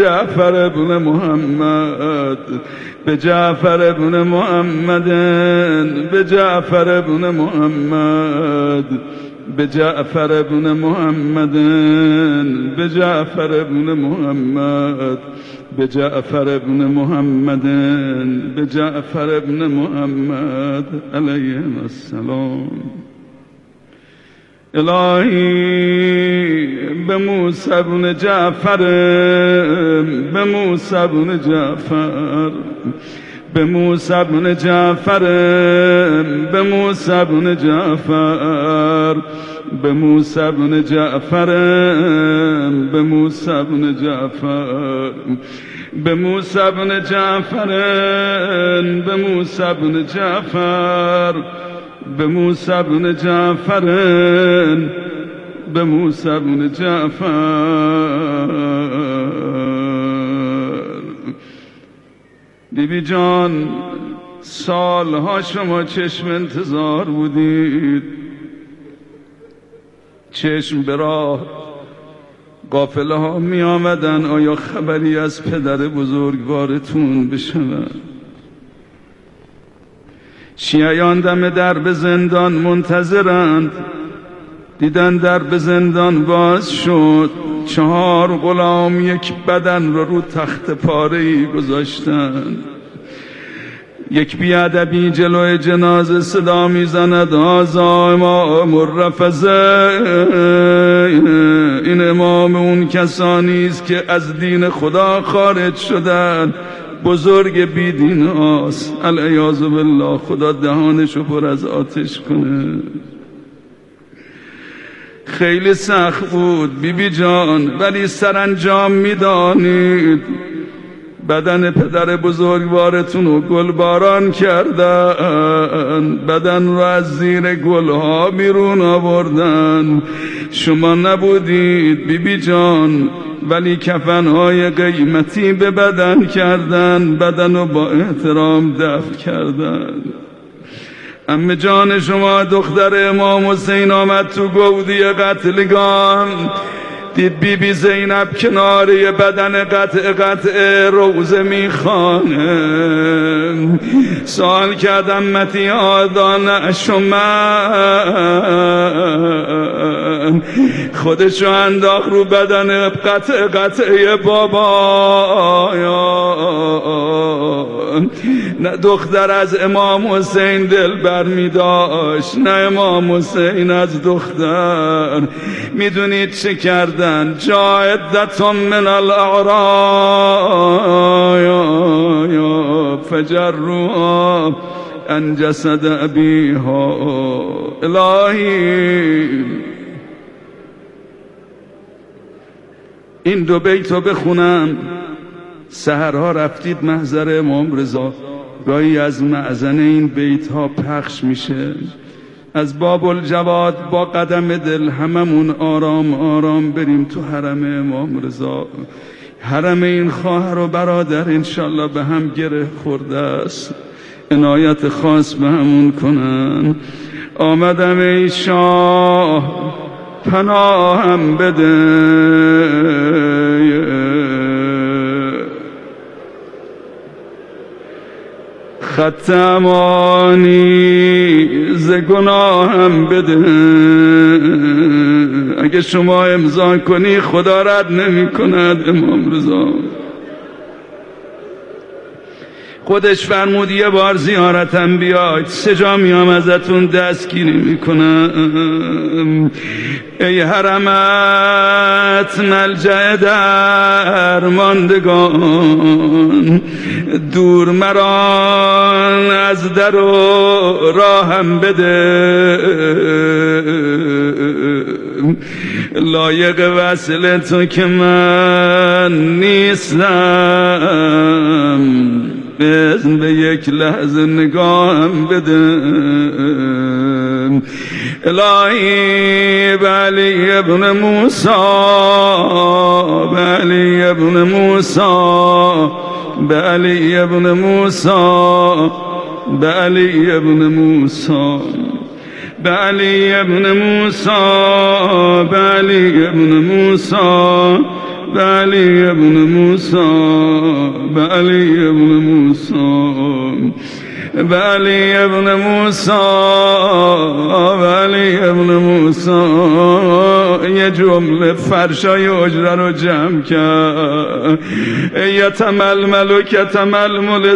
جعفر ابن محمد به جعفر ابن محمد به جعفر ابن محمد به جعفر ابن محمد به جعفر ابن محمد به جعفر ابن محمد به جعفر ابن محمد علیه السلام. الهی به موسی ابن جعفر به موسی ابن جعفر به موسی ابن جعفر به موسی ابن جعفر به موسی ابن جعفر به موسی ابن جعفر به موسی ابن جعفر به موسی ابن جعفر به موسی ابن جعفر به موسی ابن جعفر. بیبی جان سالها شما چشم انتظار بودید، چشم به راه قافله ها می آمدن آیا خبری از پدر بزرگوارتون بشنوند؟ شیعیان دم درب زندان منتظرند، دیدن درب زندان باز شد، 4 غلام یک بدن رو تخت پاره‌ای گذاشتند. یک بیادبی جلوی جنازه صدا میزند هذا امام الرفضه، این امام اون کسانی است که از دین خدا خارج شدند، بزرگ بیدین هاست. العیاذ بالله، خدا دهانشو پر از آتش کنه. خیلی سخت بود بیبی جان، ولی سرانجام میدانید بدن پدر بزرگوارتون رو گلباران کردن، بدن رو از زیر گلها بیرون آوردن. شما نبودید بیبی جان، ولی کفنهای قیمتی به بدن کردن، بدن رو با احترام دفن کردن. عمه جان شما دختر امام حسین آمد تو گودی قتلگان، دید بیبی زینب کنار یه بدن قطع روزه میخوانه. سوال کردم متی آدان شما، خودشو انداخت رو بدن قطع بابا. نه دختر از امام حسین دل بر می داشت، نه امام حسین از دختر. میدونید چه کردن؟ جاعدتم من الاعرایا فجروها عن جسد ابیها. الهی این 2 بیتو بخونم. سحرها رفتید محضر امام رضا، گاهی از معزن این بیت ها پخش میشه. از باب الجواد با قدم دل هممون آرام آرام بریم تو حرم امام رضا. حرم این خواهر و برادر انشالله به هم گره خورده است، عنایت خاص به همون کنن. آمدم ای شاه پناهم بده، خط امانی ز گناهم بده. اگه شما امضا کنی خدا رد نمی کند. امام رضا خودش فرمود یه بار زیارتم بیاید، 3 جا میام ازتون دستگیری میکنم. ای حرمت ملجأ درماندگان، دور مران از در و راهم بده. لایق وصل تو که من نیستم، بزن به یک لحظه نگاهم بده. الهی به علی ابن موسی، به علی ابن موسی، به علی ابن موسی، به علی ابن موسی، به علی ابن موسی، به علی ابن موسی، به علی ابن موسی، به علی ابن موسی، به علی ابن موسی، به علی ابن موسی. یه جمله فرشای اجره رو جمع کرد: یتململ کتململ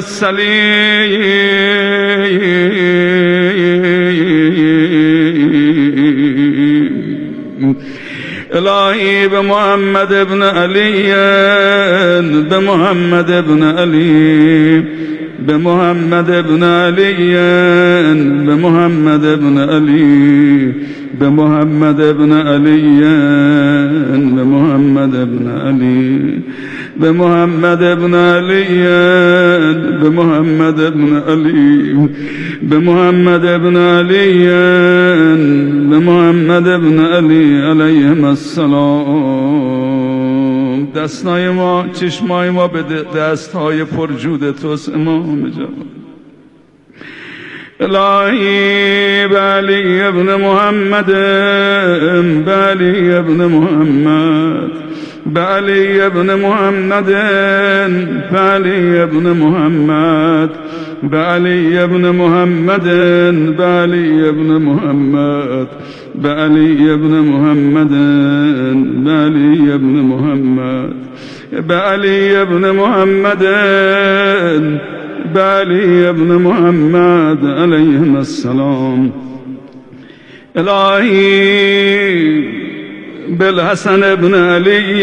السلیم. الهی به محمد ابن علی، به محمد ابن علی، به محمد ابن علی، به محمد ابن علی، به محمد ابن علی، به محمد ابن علی، به محمد ابن علی، به محمد ابن علی، به محمد ابن علی، به محمد ابن علی علیهم السلام. دستای ما، چشمای ما به دستهای پرجود توست امام جوان. الهی به علی ابن محمد، به علی ابن محمد، به علی ابن محمد، به علی ابن محمد، به علی ابن محمد، به علی ابن محمد، به علی ابن محمد، به علی ابن محمد، به علی ابن محمد، به علی ابن محمد علیهم السلام. الهی بالحسن ابن علی،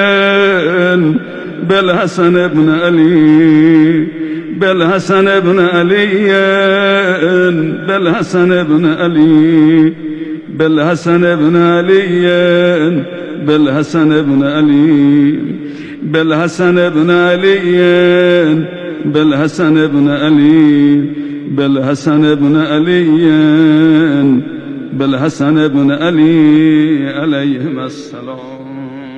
بالحسن ابن علی، بالحسن ابن علی، بالحسن ابن علی، بالحسن ابن علی، بالحسن ابن علی، بالحسن ابن علی، بالحسن ابن علی، بالحسن ابن علی، بالحسن ابن علی علیهم السلام.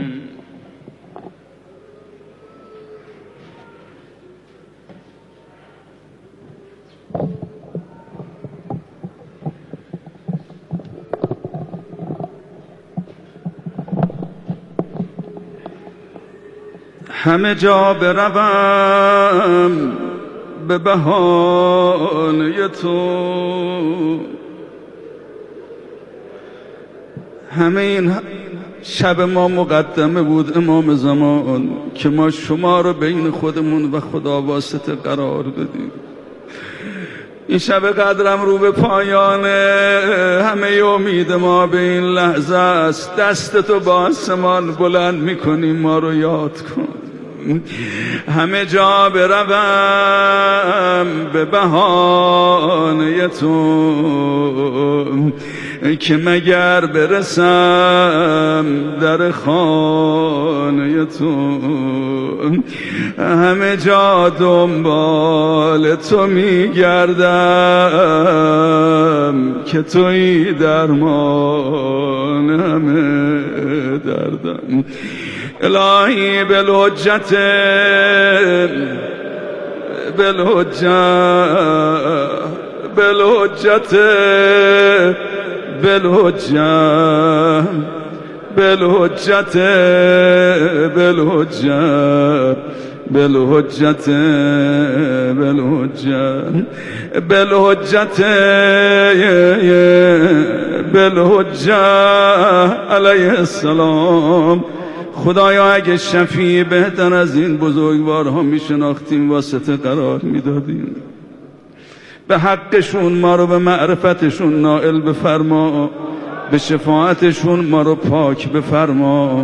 همه جا بروم به بهانه تو، همه این شب ما مقدمه بود امام زمان که ما شما رو بین خودمون و خدا واسطه قرار بدیم. این شب قدرم رو به پایانه، همه امید ما به این لحظه است. دستتو با آسمان بلند میکنیم، ما رو یاد کن. همه جا بروم به بهانه تو، که مگر برسم در خانه تو. همه جا دنبال تو میگردم، که تویی درمان همه دردم. الهی بالحجت، بالحجت، بالحجت، بالحجت، بالحجت، بالحجت، بالحجت، بالحجت، بالحجت، بالحجت علیه السلام. خدایا اگه شفیع بهتر از این بزرگوارها میشناختیم واسطه قرار میدادیم. به حقشون ما رو به معرفتشون نائل بفرما، به شفاعتشون ما رو پاک بفرما.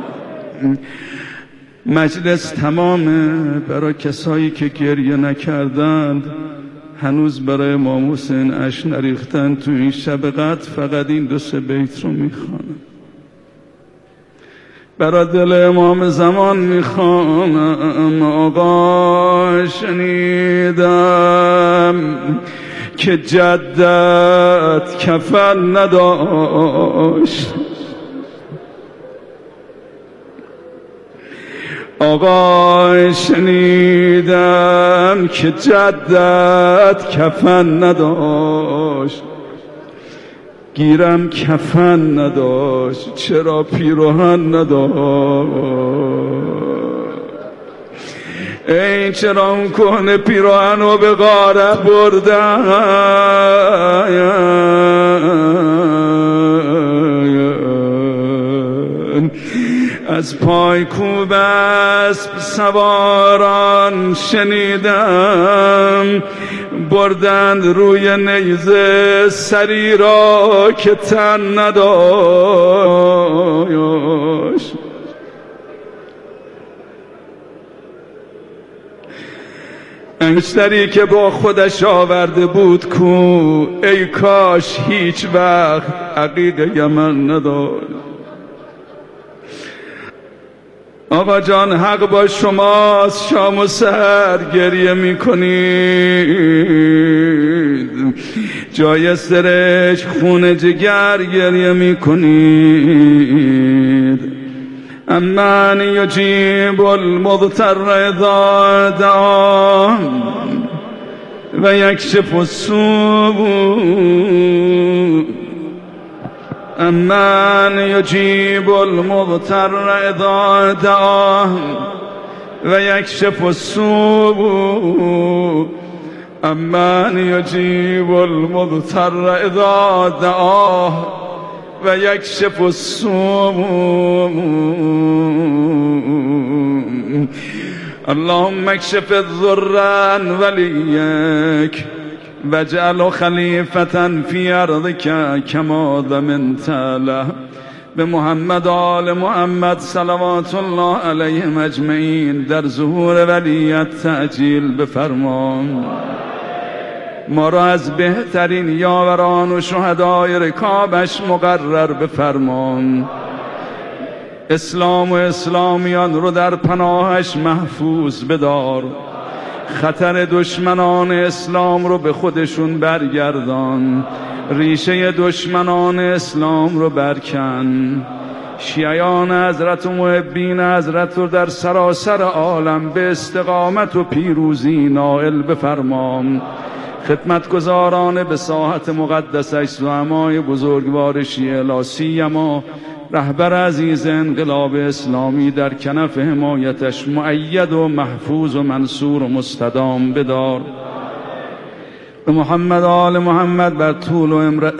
مجلس تمامه. برای کسایی که گریه نکردند، هنوز برای امام حسین اشک نریختن، تو این شب قدر فقط این 2-3 بیت رو میخوانم. برای دل امام زمان میخوانم. آقا شنیدم که جدت کفن نداشت، آقا شنیدم که جدت کفن نداشت، گیرم کفن نداشت، چرا پیراهن نداشت؟ ای چرا اون کهنه پیراهن رو به غارت بردن؟ از پایکوب اسب سواران شنیدم بردند روی نیزه سری را که تن نداشت. انگشتری که با خودش آورده بود کو، ای کاش هیچ وقت عقیق یمن نداشت. آقا جان حق با شماست، شام و سحر گریه میکنید، جای سرش خون جگر گریه میکنید. امن یجیب المضطر اذا دعاه و یکشف السوء. امن یجیب المضطر اذا دعاه و یکشف السوء. امن یجیب المضطر اذا دعاه و یکشف السوء. اللهم اکشف الضر عن ولیک واجعله خلیفة فی ارضک کما ضمنت له. به محمد و آل محمد صلوات الله علیهم اجمعین در ظهور ولیت تعجیل بفرما. ما را از بهترین یاوران و شهدای رکابش مقرر بفرما. اسلام و اسلامیان رو در پناهش محفوظ بدار. خطر دشمنان اسلام رو به خودشون برگردان. ریشه دشمنان اسلام رو برکن. شیعیان حضرت و محبین حضرت رو در سراسر عالم به استقامت و پیروزی نائل بفرما. خدمتگزاران به ساحت مقدسش، زعمای بزرگوار شیعه لا سیما رهبر عزیز انقلاب اسلامی در کنف حمایتش مؤید و محفوظ و منصور و مستدام بدار. به محمد آل محمد بر طول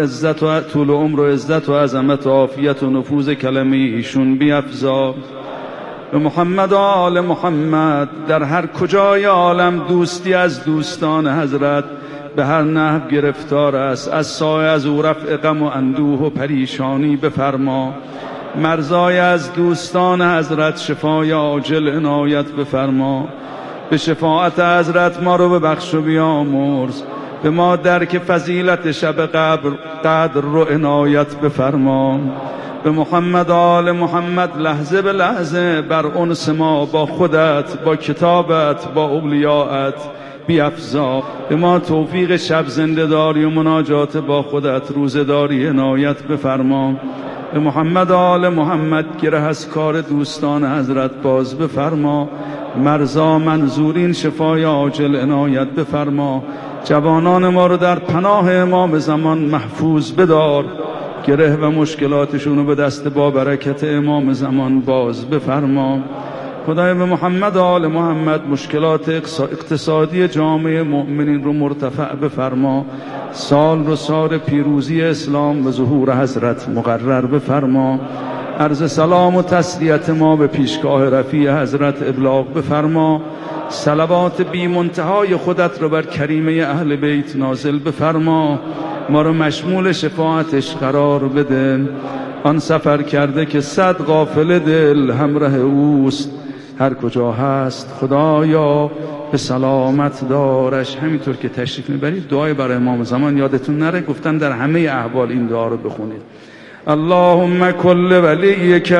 و عمر و عزت و عظمت و عافیت و نفوذ کلمه ایشون بیفزا. به محمد آل محمد در هر کجای عالم دوستی از دوستان حضرت به هر نحو گرفتار است، از سایه از او رفع غم و اندوه و پریشانی بفرما. مرزای از دوستان حضرت شفای عاجل عنایت بفرما. به شفاعت حضرت ما رو ببخش و بیامرز. به ما درک فضیلت شب قدر رو عنایت بفرما. به محمد آل محمد لحظه به لحظه بر انس ما با خودت، با کتابت، با اولیاءت بیفزا. به ما توفیق شب زنده داری و مناجات با خودت روزداری عنایت بفرما. به محمد آل محمد گره از کار دوستان حضرت باز بفرما. مرزا منظورین شفای عاجل عنایت بفرما. جوانان ما رو در پناه امام زمان محفوظ بدار. گره و مشکلاتشون رو به دست با برکت امام زمان باز بفرما. خدای به محمد و آل محمد مشکلات اقتصادی جامعه مؤمنین رو مرتفع بفرما. سال رو سال پیروزی اسلام و ظهور حضرت مقرر بفرما. عرض سلام و تسلیت ما به پیشگاه رفیع حضرت ابلاغ بفرما. صلوات بی منتهای خودت رو بر کریمه اهل بیت نازل بفرما. ما رو مشمول شفاعتش قرار بده. آن سفر کرده که 100 غافل دل همراه اوست، هر کجا هست خدایا به سلامت دارش. همینطور که تشریف میبرید دعای برای امام زمان یادتون نره، گفتن در همه احوال این دعا رو بخونید. اللهم کل ولیک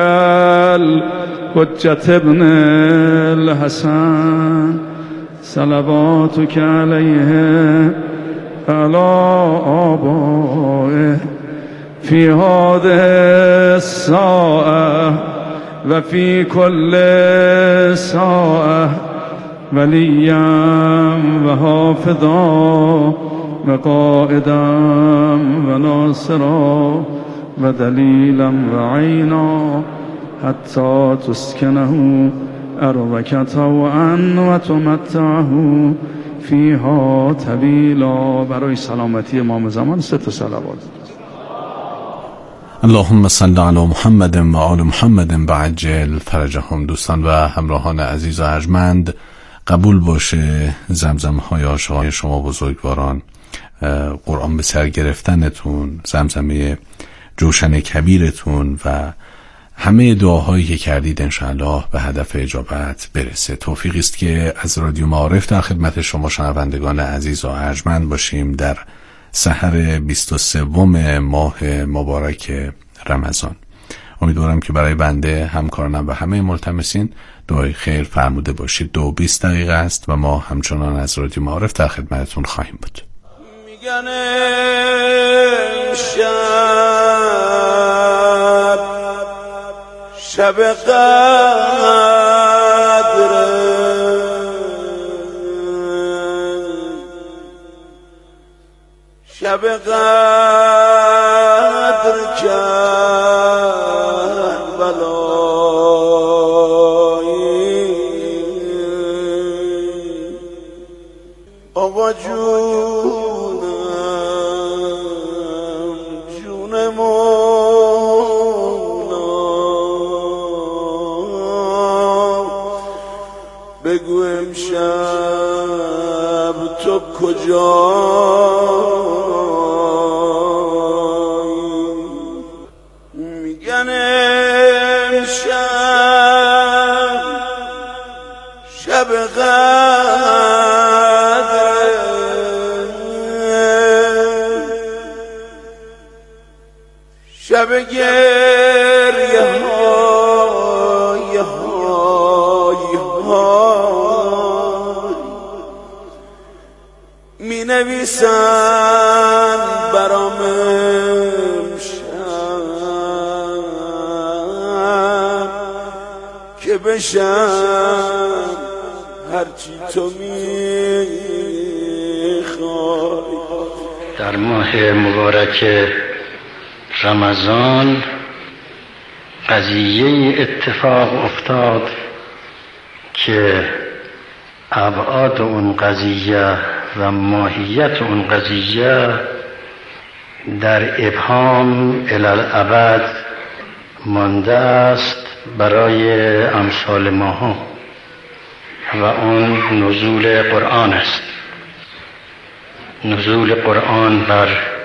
الحجة ابن الحسن صلواتک علیه علی آبائه فی هذه الساعة و فی کل ساعة ولیا و حافظا و قائدا و ناصرا و دلیلا و عینا حتی تسکنه ارضک طوعا و تمتعه فیها طویلا. برای سلامتی امام زمان 3 صلوات. اللهم صل علی محمد و آل محمد و عجل فرجهم. دوستان و همراهان عزیز و ارجمند، قبول باشه زمزمه عاشقان شما بزرگواران، قرآن به سر گرفتنتون، زمزمه جوشن کبیرتون و همه دعاهایی که کردید انشاءالله به هدف اجابت برسه. توفیقی است که از رادیو معارف در خدمت شما شنوندگان عزیز و ارجمند باشیم در سحر 23 ماه مبارک رمضان. امیدوارم که برای بنده، همکارانم و همه ملتمسین دعای خیر فرموده باشید. 2:20 است و ما همچنان از رادیو معارف در خدمتتون خواهیم بود. میگن شب قدر شب قدر کربلایی آقا جونم جون مولا بگو امشب تو کجا شب قدر شب گریه های می نویسن برام امشب که بشم هرچی تو میخوای. در ماه مبارک رمضان قضیه اتفاق افتاد که ابعاد اون قضیه و ماهیت اون قضیه در ابهام الی الابد مانده است برای امثال ماها و اون نزول قرآن است. نزول قرآن بر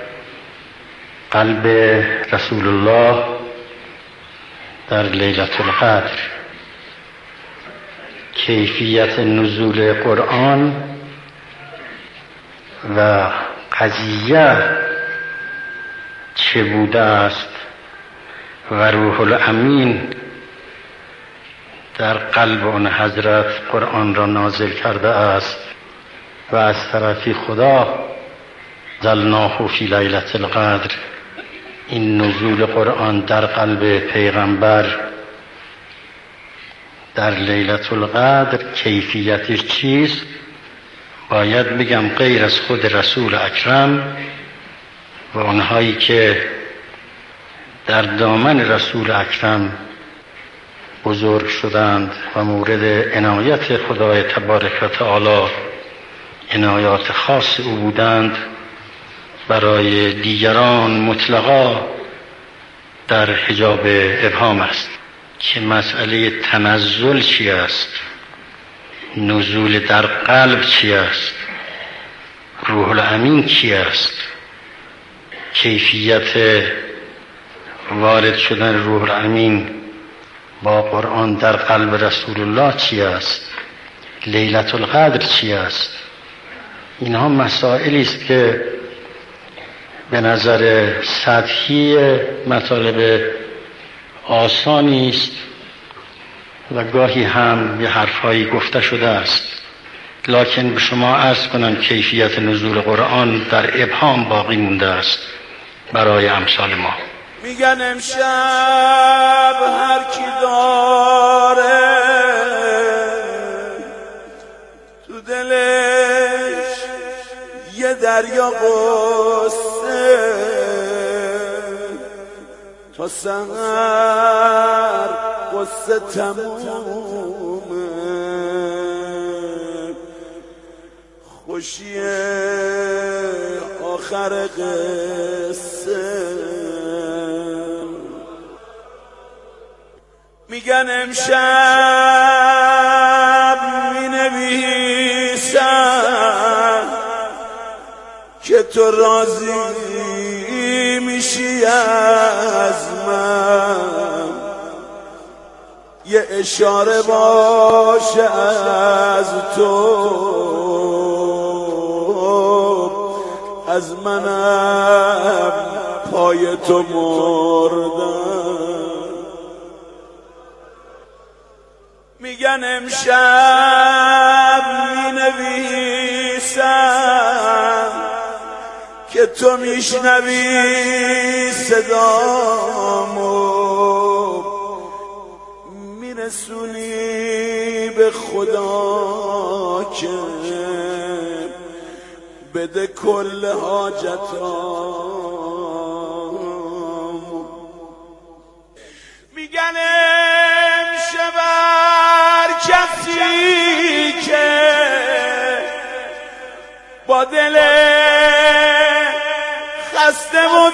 قلب رسول الله در لیلة القدر. کیفیت نزول قرآن و قضیه چه بوده است و روح الامین در قلب آن حضرت قرآن را نازل کرده است و از طرفی خدا ظلناه فی لیلة القدر. این نزول قرآن در قلب پیغمبر در لیلة القدر کیفیتش چیست؟ باید بگم غیر از خود رسول اکرم و آنهایی که در دامن رسول اکرم بزرگ شدند و مورد عنایت خدای تبارک و تعالی عنایات خاص او بودند، برای دیگران مطلقا در حجاب ابهام است که مسئله تنزل چی است، نزول در قلب چی است، روح الامین کی است، کیفیت وارد شدن روح الامین با قرآن در قلب رسول الله چی است، لیلة القدر چی است. اینها مسائلی است که به نظر سطحی مطالب آسانی است و گاهی هم یه حرفایی گفته شده است، لکن به شما عرض کنم کیفیت نزول قرآن در ابهام باقی مونده است برای امثال ما. میگن امشب هر کی داره تو دلش توی دریا قصه تا سحر قصه تمومه خوشی آخر قصه میگن امشب مینویسم که تو راضی میشی از من یه اشاره باشه از تو از منم پای تو مردم میگن امشب مینویسم که تو میشنوی صدامو میرسونی به خدا که بده کل حاجتام میگن امشب هر کسی که با دل خسته و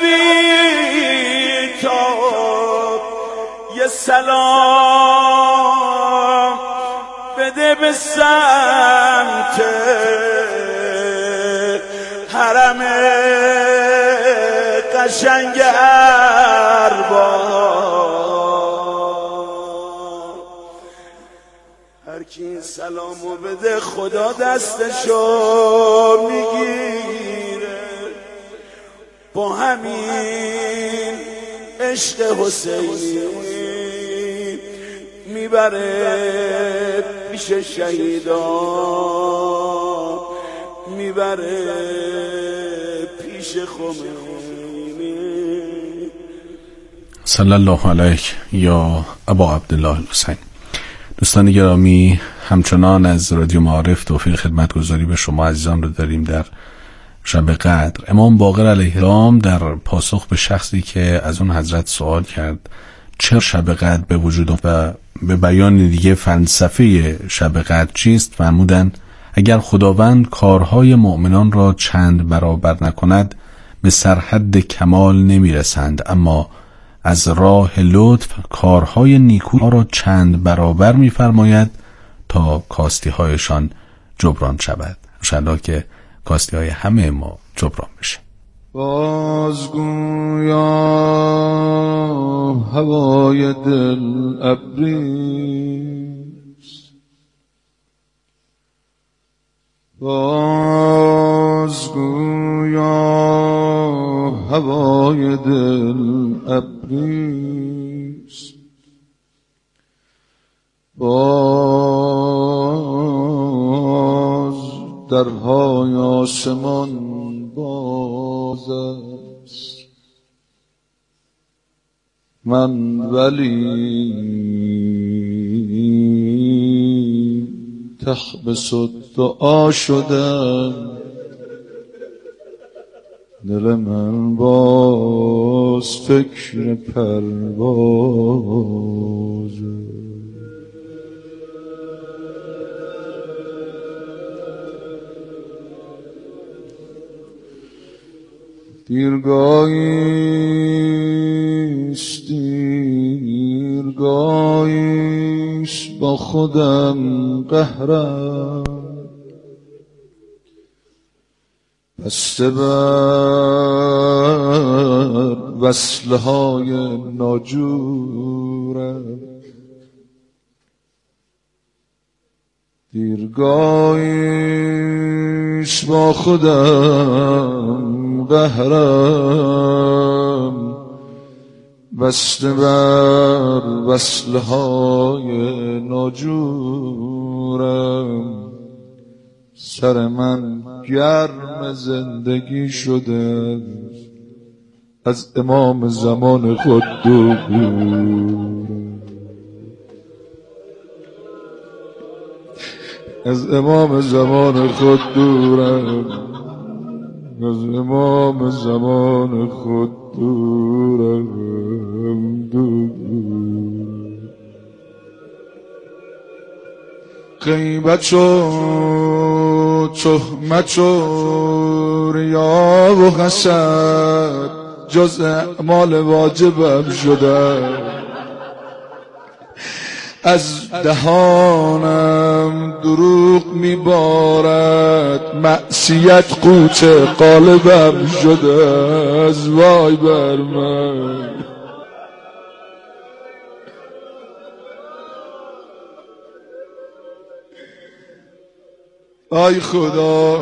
بی‌تاب یه سلام بده به سمت حرم قشنگ ارباب هر کی این سلامو بده خدا دستشو میگیره با همین عشق حسینی میبره پیش شهیدان میبره پیش خمینی. صلی الله علیک یا ابا عبدالله الحسین. دوستان گرامی، همچنان از رادیو معارف توفیق خدمتگزاری به شما عزیزان رو داریم در شب قدر. امام باقر علیه السلام در پاسخ به شخصی که از اون حضرت سوال کرد چرا شب قدر به وجود و به بیان دیگه فلسفه شب قدر چیست فرمودند اگر خداوند کارهای مؤمنان را چند برابر نکند به سرحد کمال نمیرسند، اما از راه لطف کارهای نیکو را چند برابر میفرماید تا کاستی هایشان جبران شود. انشاءالله که کاستی های همه ما جبران بشه. بازگویا هوای دل ابریست، بازگویا هوای دل ابریست، باز درهای آسمان باز است، من ولی تخبس الدعا شدم، دل من باز فکر پرواز. دیرگاهیست دیرگاهیست با خودم قهرم، بسته بر وصلهای ناجورم، دیرگاهیست با خودم قهرم، بسته بر وصلهای ناجورم، سر من گرم زندگی شده از امام زمان خود دور، از امام زمان خود دورم، از امام زمان خود دورم دور. غیبت شد تهمت شد ریا و حسد جز اعمال واجبم شده. از دهانم دروغ میبارد معصیت قوت قالبم شده. از وای بر من آی خدا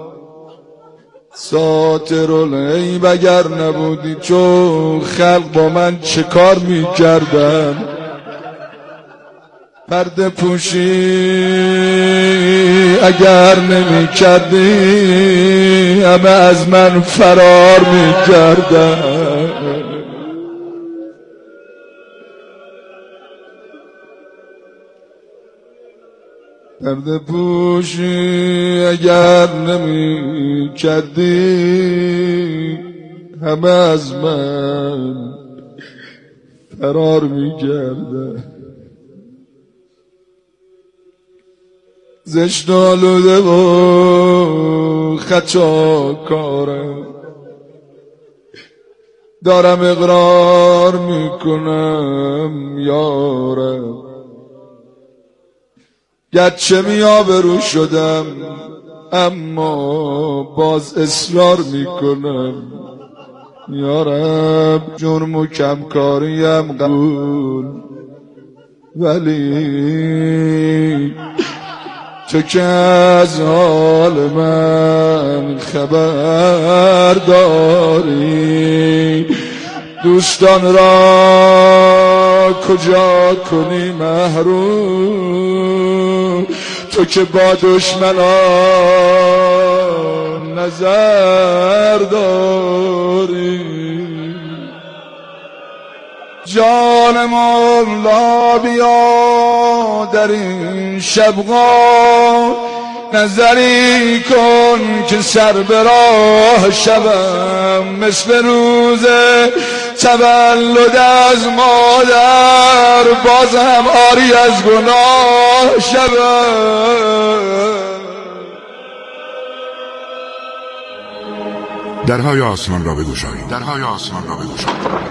ساتر العیب اگر نبودی چون خلق با من چه کار میکردن. پرده پوشی اگر نمی کردی همه از من فرار می کردن. پرده پوشی اگر نمی کردی همه از من فرار می کردن. زشت آلوده و خطا کارم دارم اقرار میکنم یارم. گرچه میآبرو شدم اما باز اصرار میکنم یارم. جرم و کمکاریم قبول ولی تو که از حال من خبر داری دوستان را کجا کنی محروم. تو که با دشمنان نظر داری. جان مولا بیا در این شبگاه نظری کن که سر به راه شبم مثل روز تولد از مادر باز هم آری از گناه شبم. درهای آسمان را بگشایید، درهای آسمان را بگشایید.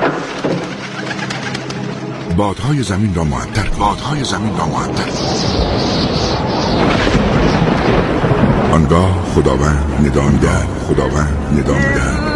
بادهای زمین را معطر کن، بادهای زمین را معطر کن. آنگاه خداوند ندا می‌دهد، خداوند ندا می‌دهد.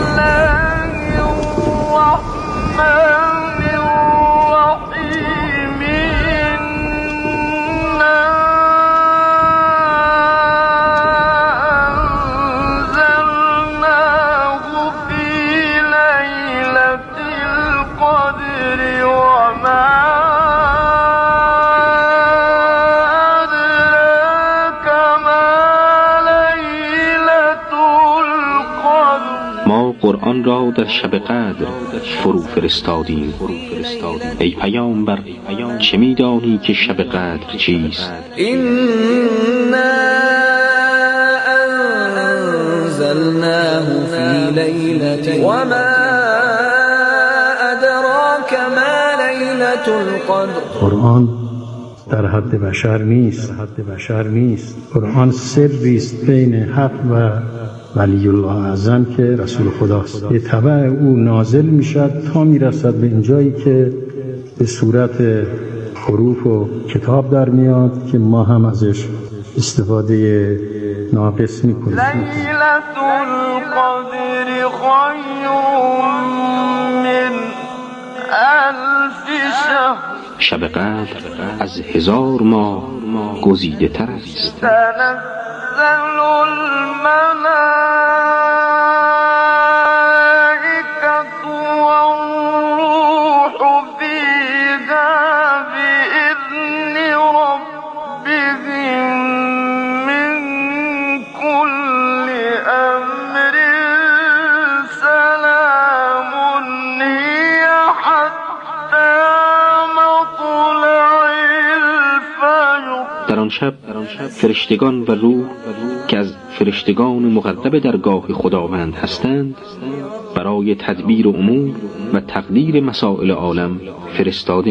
قرآن را در شب قدر فرو فرستادیم. ای پیامبر چه می‌دانی که شب قدر چیست؟ إنا أنزلناه في ليلة وما أدراك ما ليلة القدر. قرآن در حد بشر نیست. قرآن سری است بین حق و ولی الله اعظم که رسول خداست. به تبع او نازل میشد تا میرسد به اینجایی که به صورت حروف و کتاب در میاد که ما هم ازش استفاده ناقص میکنیم. لیلة القدر خیر من الف شهر. شب قدر از 1000 ماه گزیده تر است. تنزل الملائكة والروح فيها بإذن ربهم من كل أمر سلام هي حتى مطلع الفجر. در آن شب فرشتگان و روح که از فرشتگان مقرب درگاه خداوند هستند برای تدبیر امور و تقدیر مسائل عالم فرستاده